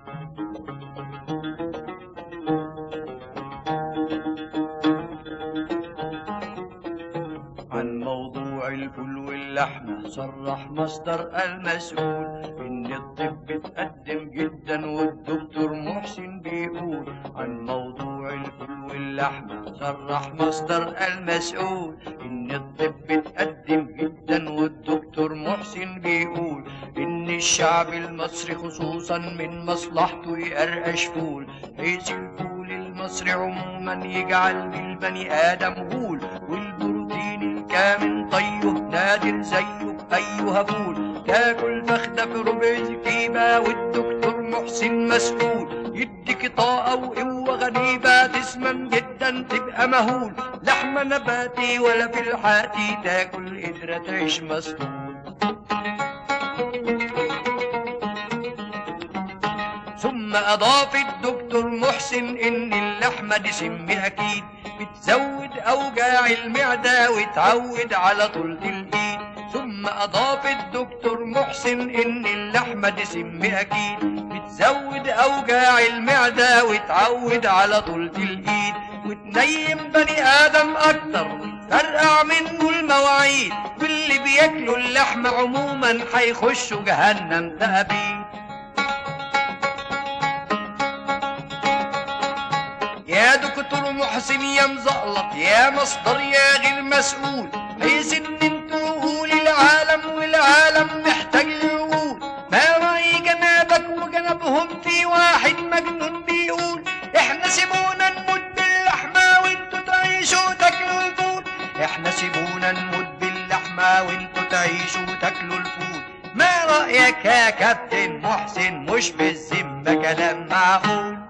عن موضوع الفول واللحمة صرح مصدر المسؤول إن الطب اتقدم جدا والدكتور محسن بيقول. عن موضوع الفول واللحمة صرح مصدر المسؤول إن الطب اتقدم جدا والدكتور محسن بيقول إن الشعب المصري خصوصا من مصلحته يقرقش فول، حيث الفول المصري عموما يجعل بالبني آدم غول، والبروتين الكامل طيه نادر زيه بأيها فول. تاكل فخدة في ربع زكيبة والدكتور محسن مسؤول، يديك طاقة وقوة غريبة تسمن جدا تبقى مهول. لحمة نباتي ولا في الحاتي تاكل قدرة تعيش مسطول. ثم أضاف الدكتور محسن إن اللحمة دي سم أكيد بتزود أوجاع المعدة وتعود على طولة الإيد. ثم أضاف الدكتور محسن إن اللحمة دي سم أكيد بتزود أوجاع المعدة وتعود على طولة الإيد، وتنيم بني آدم أكتر وتفرقع منه المواعيد، واللي بياكلوا اللحمة عموما هيخشوا جهنم تأبيد. يا دكتور محسن يا مزقلط يا مصدر يا غير مسؤول، حيث ان انتوا عقول العالم والعالم محتاج لعقول. ما رأي جنابك وجنبهم في واحد مجنون بيقول احنا سيبونا نموت باللحمة وانتوا تعيشوا تاكلوا الفول. احنا سيبونا نموت باللحمة وانتوا تعيشوا تاكلوا الفول. ما رأيك يا كابتن محسن؟ مش بالذمة كلام معقول.